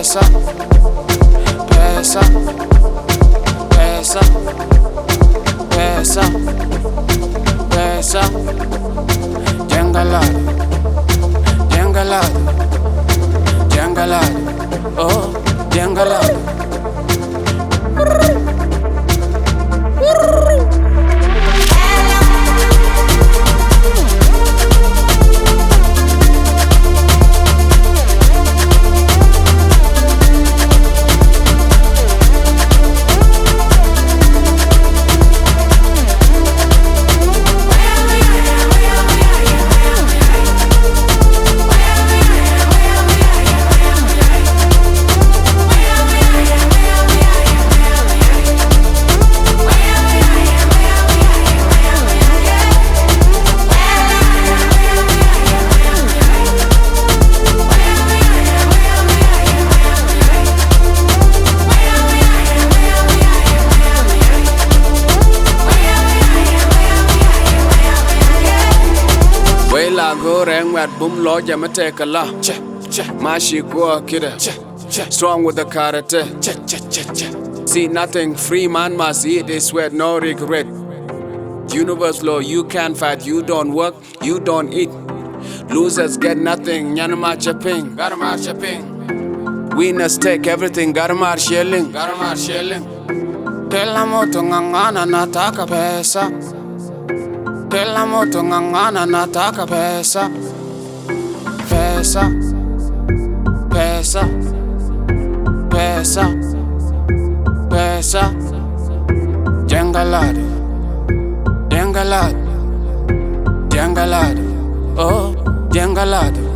pesa, pesa, pesa, pesa, pesa. Jenga lado, jenga lado, jenga lado, oh, jenga lado. La goreng wet boom lo jam take a la. Mashi go kida. Strong with the karate. See nothing, free man must eat this sweat, no regret. Universe law, you can't fight, you don't work, you don't eat. Losers get nothing, nyanama chaping, garama chaping. Winners take everything, garama shelling, garama shelling. Kila mtu ng'ang'ana nataka pesa. Kila mtu ng'ang'ana nataka pesa. Pesa, pesa, pesa, pesa. Jenga lado, jenga lado, jenga lado, oh, jenga lado.